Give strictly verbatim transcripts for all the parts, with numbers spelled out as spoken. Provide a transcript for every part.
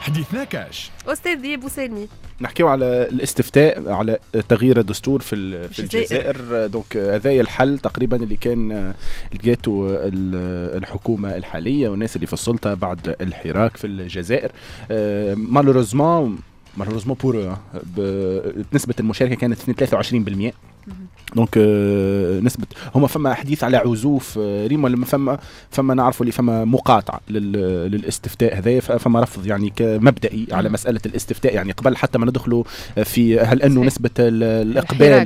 حديثنا كاش أستاذ دياب وسلمي. نحكيو على الاستفتاء على تغيير الدستور في في الجزائر. دونك هذايا الحل تقريبا اللي كان لقيته الحكومه الحاليه والناس اللي في السلطه بعد الحراك في الجزائر. مالوريزمون مالوريزمون بور نسبه المشاركه كانت ثلاثة وعشرين بالمئة. دونك نسبة هما فما حديث على عزوف ريما لما فما فما نعرفوا اللي فما مقاطعة للاستفتاء هذايا، فما رفض يعني كمبدئي على مسألة الاستفتاء. يعني قبل حتى ما ندخلوا في هل انه نسبة الاقبال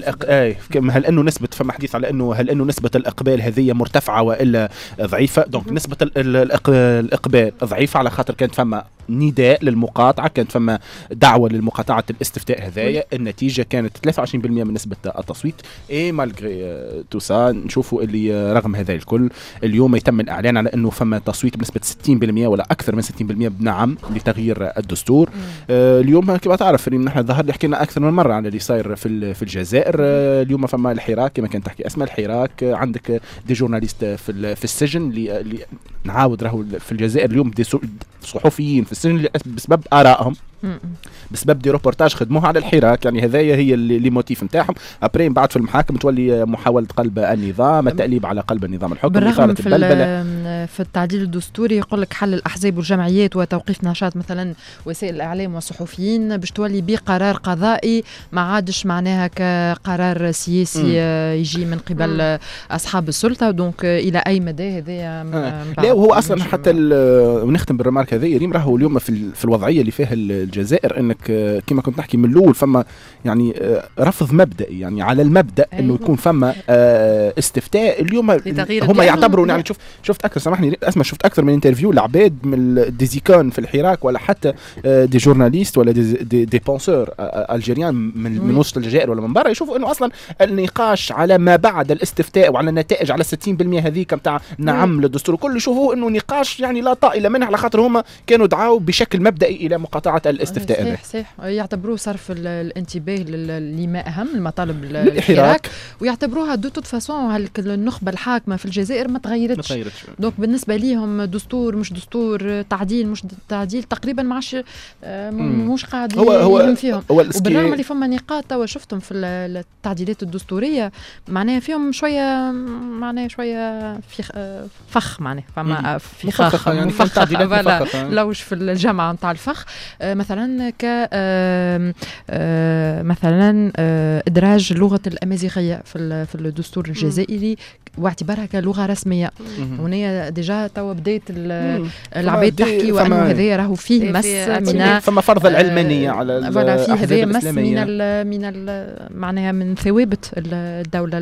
هل انه نسبة فما حديث على انه هل انه نسبة الاقبال هذه مرتفعة والا ضعيفة. دونك نسبة الاقبال ضعيفة على خاطر كانت فما نداء للمقاطعة، كانت فما دعوة للمقاطعة الاستفتاء هذايا. النتيجة كانت ثلاثة وعشرين بالمئة من نسبة التصويت. اي مالغري تو سا نشوفوا اللي رغم هذا الكل اليوم يتم الاعلان على انه فما تصويت بنسبه ستين بالمئة ولا اكثر من ستين بالمئة بنعم لتغيير الدستور. آه اليوم كما تعرف نحن ظهر لي حكينا اكثر من مره على اللي صاير في في الجزائر. آه اليوم فما الحراك كما كانت تحكي اسماء الحراك. آه عندك دي جورناليست في في السجن اللي, اللي نعاود راهو في الجزائر اليوم دي صحفيين في السجن بسبب ارائهم، بسبب دي روبورتاج خدموها على الحراك. يعني هذايا هي اللي موتيف نتاعهم. ابري بعد في المحاكم تولي محاولة قلب النظام، التأليب على قلب النظام الحكمي. بالرغم في, في التعديل الدستوري يقول لك حل الأحزاب والجمعيات وتوقيف نشاط مثلا وسائل الإعلام والصحفيين باش تولي بقرار قضائي ما عادش معناها كقرار سياسي م. يجي من قبل م. أصحاب السلطة. دونك إلى أي مدى هذا لا وهو أصلا حتى ونختم بالرمارك هذه ريم راهو اليوم في, في الوضعية اللي فيها الجزائر انك كما كنت نحكي من الاول فما يعني رفض مبدئي يعني على المبدا أيوة. انه يكون فما استفتاء اليوم هم يعتبروا يعني شوف شفت اكثر سامحني اسمع شفت اكثر من انترفيو لعباد من الديزيكون في الحراك ولا حتى دي جورناليست ولا دي, دي, دي بونسور الجيريان من, من وسط الجزائر ولا من برا يشوفوا انه اصلا النقاش على ما بعد الاستفتاء وعلى النتائج على ستين بالمئة هذيك نتاع نعم للدستور كله يشوفوا انه نقاش يعني لا طائل منه على خاطر هم كانوا دعاوا بشكل مبدئي الى مقاطعه الاستفتاء. صحيح صحيح يعتبروه صرف الانتباه لما اهم المطالب الحراك ويعتبروها دو توت فاسون النخبه الحاكمه في الجزائر ما تغيرتش. دونك بالنسبه ليهم دستور مش دستور تعديل مش تعديل تقريبا ما عادش مش قاعد يهم فيهم. وبالرغم اللي فما نقاط توا شفتهم في التعديلات الدستوريه معناها فيهم شويه معناها شويه في فخ معناها فما في فخ يعني فخ لوش في الجامعه نتاع الفخ. مثلا ك مثلا ادراج لغه الامازيغيه في في الدستور الجزائري واعتبارها كلغه رسميه. هنا ديجا توا بدايه العباد تحكي وانه هذا راهو فيه مس من فما فرض العلمانيه على الاحزاب الاسلاميه من من معناها من ثوابت الدوله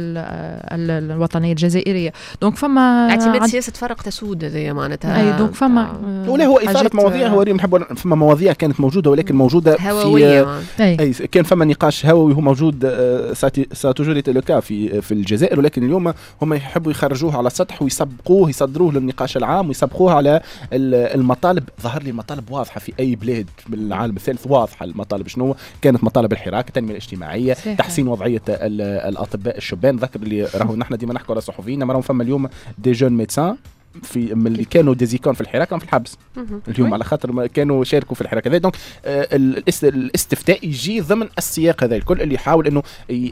الوطنيه الجزائريه. دونك فما اعتماد سياسه فرق تسود هذه معناتها. اي دونك فما ولا هو اثاره مواضيع هو نحب فما مواضيع كانت موجوده ولكن موجوده هووية في أي كان فما نقاش هووي هو موجود ساتوجوري تلوكا في في الجزائر. ولكن اليوم هم يحبوا يخرجوه على السطح ويسبقوه يصدروه للنقاش العام ويسبقوه على المطالب. ظهر لي مطالب واضحه في اي بلاد بالعالم الثالث واضحه. المطالب شنو كانت؟ مطالب الحراك، التنميه الاجتماعيه، صحيح. تحسين وضعيه الاطباء الشبان. ذكر اللي راهو نحن ديما نحكوا على الصحفيين راهو فما اليوم دي جون ميدسان في من اللي كانوا ديزيكون في الحراك كانوا في الحبس اليوم على خاطر كانوا شاركوا في الحراك هذا. دونك آه الاستفتاء يجي ضمن السياق هذا الكل اللي يحاول انه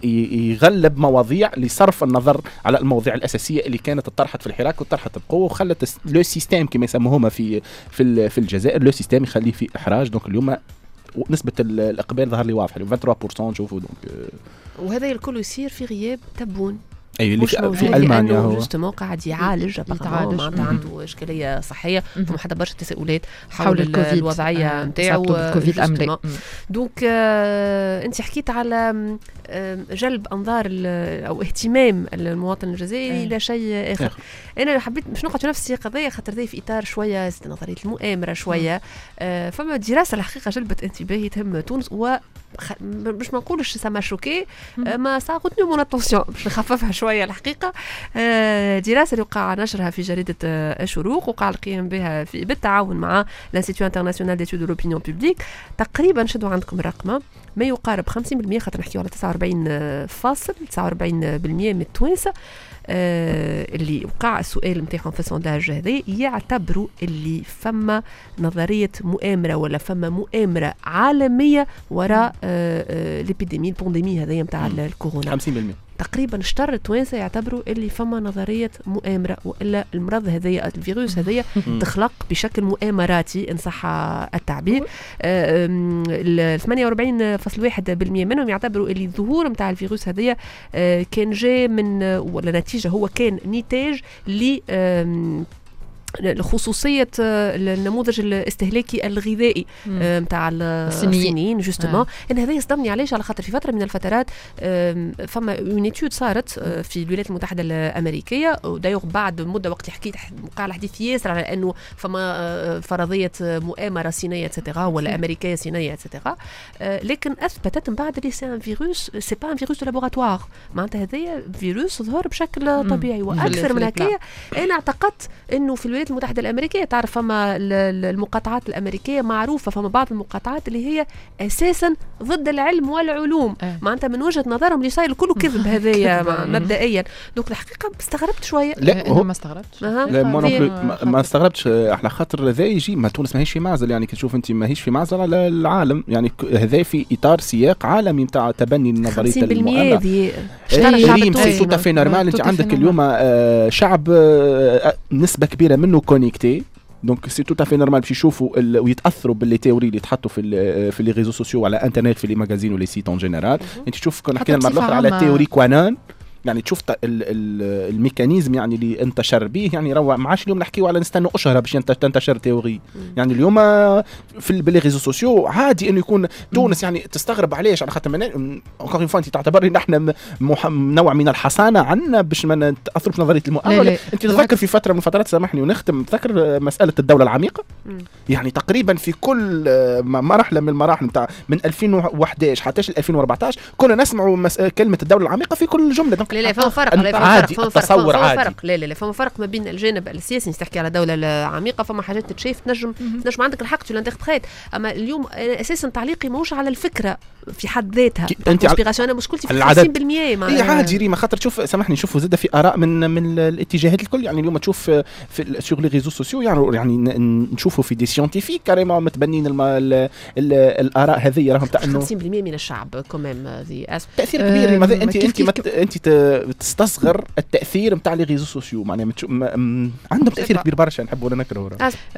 يغلب مواضيع لصرف النظر على المواضيع الاساسيه اللي كانت طرحت في الحراك وطرحت بقوه وخلت لو سيستم كما يسموهما في في في الجزائر لو سيستم يخليه في احراج. دونك اليوم نسبه الاقبال ظهر لي واضحه ثلاثة وعشرين بالمئة نشوفوا. دونك آه وهذا الكل يصير في غياب تبون أي اللي في, في ألمانيا هو جوستمون قاعد يعالج يتعالج عنده إشكالية صحية. ثم حدا برشا تساؤلات حول, حول الوضعية نتاعو الكوفيد أم لا. دونك آه أنت حكيت على آه جلب أنظار أو اهتمام المواطن الجزائري إلى شيء آخر. أنا حبيت مش نقعد في نفس السياق قضية خاطر ذي في إطار شوية نظرية المؤامرة شوية. آه فما دراسة الحقيقة جلبت انتباهي تهم تونس و مش ما نقولش سما شوكي ما ساقطني من التونسيون باش نخففها شويه الحقيقه. دراسه اللي وقع نشرها في جريده الشروق وقع القيام بها في بالتعاون مع الانستيتو انترناسيونال ديتود دو لوبينيون بوبليك. تقريبا شدوا عندكم الرقم ما يقارب خمسين بالمئة خاطر نحكيو على تسعة وأربعين فاصل تسعة وأربعين بالمئة من التوانسه آه اللي وقع السؤال نتاعهم في السونداج هذا يعتبروا اللي فما نظريه مؤامره ولا فما مؤامره عالميه وراء آه آه الابيديمي البانديمي هذه نتاع الكورونا. خمسين بالمئة تقريبا شطر التوانسه يعتبروا اللي فما نظريه مؤامره والا المرض هذايا الفيروس هذايا تخلق بشكل مؤامراتي ان صح التعبير. ثمانية وأربعين فاصلة واحد بالمئة منهم يعتبروا اللي الظهور نتاع الفيروس هذايا كان جاي من ولا نتيجه هو كان نتاج ل خصوصية النموذج الاستهلاكي الغذائي متاع الصينيين جوستومون. ان هذا يصدمني علاش على خاطر في فتره من الفترات فما اون ايتود صارت في الولايات المتحده الامريكيه ودايوغ بعد مده وقت حكيت وقع الحديث ياسر على انه فما فرضيه مؤامره صينيه اتسيتيرا ولا امريكيه صينيه اتسيتيرا، لكن اثبتت من بعد اللي سي ان فيروس سي با ان فيروس دو لابوراتوار معناتها هذايا فيروس ظهر بشكل طبيعي. واكثر من هكايا انا اعتقدت انه في الولايات المتحدة الأمريكية تعرف فما المقاطعات الأمريكية معروفة فما بعض المقاطعات اللي هي أساسا ضد العلم والعلوم أه. معناتها من وجهة نظرهم اللي صاير كله كذب هذايا مبدئيا. دوك الحقيقة استغربت شوية. لا هو ما استغربتش أه. لا ما, ما استغربتش على خاطر ذا يجي ما تونس ماهيش في معزل يعني كتشوف أنت ماهيش في معزل على العالم يعني هذا في إطار سياق عالمي متاع تبني نظرية المؤامرة. ريم سي توتا في نورمال أنت عندك اليوم شعب نسبة كبيرة منه كونيكتي دونك سي تو تافي نورمال باش يشوفوا ويتاثروا باللي تيوري اللي تحطوا في في لي ريزو سوسيو على انترنت في لي ماغازين ولي سيت اون جينيرال. انت تشوف كنا حكينا المره الاخرى على تيوري كوانان يعني تشوف الميكانيزم يعني اللي انتشر به يعني راه ما عادش اليوم نحكيو على نستنوا اشهر باش تنتشر تيوري يعني اليوم في باللي ريزو سوسيو عادي انه يكون تونس يعني تستغرب علاش على خاطر اونكور اون فوا انت تعتبري نحن نوع من الحصانه عنا باش ما نتاثروا في نظريه المؤامره. انت تذكر في فتره من الفترات سامحني ونختم تذكر مساله الدوله العميقه يعني تقريبا في كل مرحله من المراحل نتاع من ألفين وأحد عشر حتى ألفين وأربعطاش كنا نسمعوا كلمه الدوله العميقه في كل جمله. لا لا فما فرق لا عادي التصور عادي فرق لا لا لا فما فرق ما بين الجانب السياسي تحكي على دولة عميقة فما حاجات تتشاف تنجم تنجم عندك الحق تو لانتخابات. أما اليوم أساسا تعليقي موش على الفكرة في حد ذاتها انت انا مشكلتي في خمسين بالمئة مع هي عادي ريما خاطر تشوف سامحني نشوفوا زاده في اراء من من الاتجاهات الكل يعني اليوم تشوف في سور لي ريزو سوسيو يعني يعني نشوفوا في دي سيانتيفيك كاريمون متبنين الاراء هذه راهم تاع انه خمسين بالمئة من الشعب كمان ذي تاثير كبير ريما انت انت انت تستصغر التاثير نتاع لي ريزو سوسيو معناها عندهم تاثير كبير برشا نحب ولا نكرهوا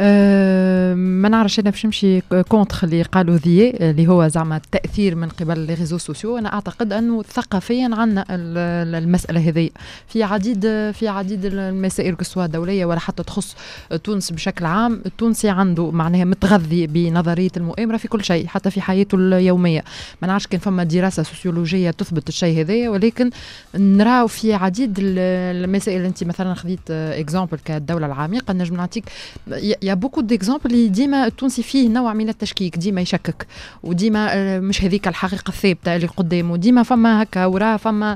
أه ما نعرفش انا باش نمشي كونتر اللي قالوا ذي اللي هو زعما التاثير من قبل لي ريزو سوسيو. انا اعتقد انه ثقافيا عندنا المساله هذه في عديد في عديد المسائل كسوا دوليه ولا حتى تخص تونس بشكل عام. التونسي عنده معناها متغذي بنظريه المؤامره في كل شيء حتى في حياته اليوميه. ما نعرفش كان فما دراسه سوسيولوجيه تثبت الشيء هذا ولكن نراو في عديد المسائل. اللي انت مثلا خذيت اكزامبل كالدوله العميقه نجم نعطيك يا بوكو ديكزامبل اللي ديما التونسي فيه نوع من التشكيك ديما يشكك وديما مش هذيك الحقيقه الثابته اللي قدامه ديما فما هكا وراه فما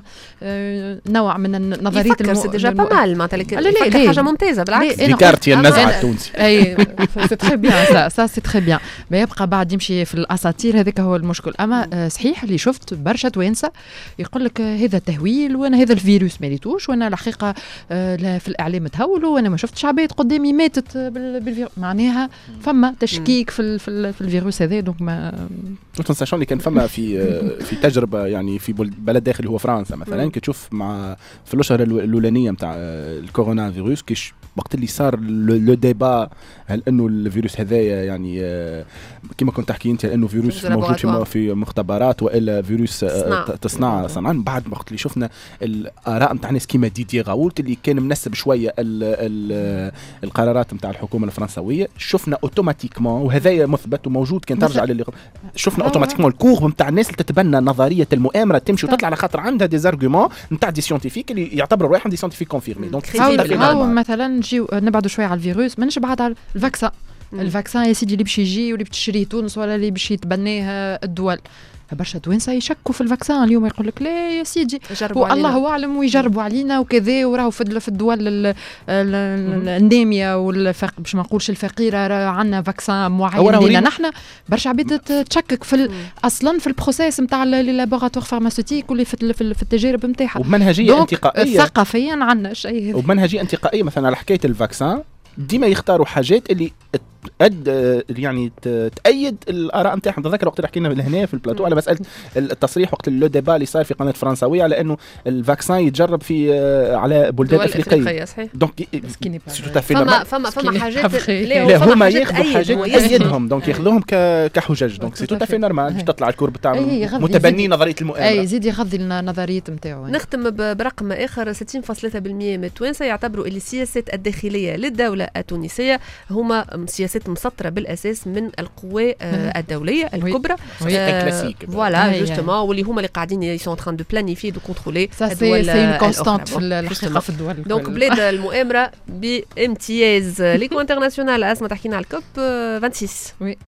نوع من النظريه المو... سي ديجا با مال معناتها لك حاجه ممتازه بالعكس ديكارتي النزعه التونسي اي سي تري بيان سا سا سي تري بيان ما يبقى بعد يمشي في الاساطير هذاك هو المشكل. اما صحيح اللي شفت برشا توانسه يقول لك هذا تهويل وانا هذا الفيروس ما ريتوش وانا الحقيقه في الاعلام تهولوا وانا ما شفتش عباد قدامي ماتت بالفيروس معناها فما تشكيك في في الفيروس هذا. دونك ما تنساش اللي كان فما في في تجربه يعني في بلد داخلي هو فرنسا مثلا كتشوف مع في الاشهر الاولانيه نتاع الكورونا فيروس كيش وقت اللي صار لو ديبا هل انه الفيروس هذايا يعني كما كنت تحكي انت انه فيروس موجود في في مختبرات والا فيروس تصنع صنعا بعد وقت اللي شفنا الاراء نتاع ناس كيما ديدي غاولت اللي كان منسب شويه ال ال القرارات نتاع الحكومه الفرنسويه شفنا اوتوماتيكمون وهذايا مثبت وموجود كان ترجع للي شفنا اوتوماتيكمون الكور نتاع الناس اللي تتبنى نظريه المؤامره تمشي وتطلع على خاطر عندها دي زارغومون نتاع دي سيانتيفيك اللي يعتبروا رواحهم دي سيانتيفيك كونفيرمي. دونك مثلا نجيو نبعدوا شويه على الفيروس مانيش بعد على الفاكسان. الفاكسان يا سيدي اللي باش يجي واللي باش تشريه تونس ولا اللي باش يتبناه الدول برشا توانسه يشكوا في الفاكسان اليوم، يقول لك لا يا سيدي والله اعلم ويجربوا علينا وكذا، وراهو في الدول الناميه والفق باش ما نقولش الفقيره عندنا فاكسان معين لينا نحن. برشا عباد تشكك في اصلا في البروسيس نتاع لي لابوراتوار فارماسيوتيك واللي في في التجارب نتاعها. وبمنهجيه انتقائيه ثقافيا عندنا شيء هذا. وبمنهجيه انتقائيه مثلا على حكايه الفاكسان ديما يختاروا حاجات اللي أد يعني تأيد الآراء نتاعهم. تذكر وقت اللي حكينا هنا في البلاتو على مسألة التصريح وقت اللو ديبا اللي صار في قناة فرنساوية على إنه الفاكسان يتجرب في على بلدان أفريقية. دونك فما فما فما حاجات لا هما ياخذوا حاجات تأيدهم دونك ياخذوهم كحجج. دونك سي تو تافي نورمال باش تطلع الكور بتاع متبني نظرية المؤامرة. أي يزيد يغذي النظريات نتاعو. نختم برقم آخر. ستين فاصلة ثلاثة بالمئة من التوانسة يعتبروا اللي السياسات الداخلية للدولة التونسية هما سياسات مسطرة بالأساس من القوى الدولية الكبرى. فوالا جوستومون واللي هما اللي قاعدين يسون تران دو بلانيفي دو كونترولي الدول الأخرى في الحقيقة في الدول. دونك بلاد المؤامرة بامتياز. ليكو انترناسيونال أسمع تحكينا على الكوب ستة وعشرين.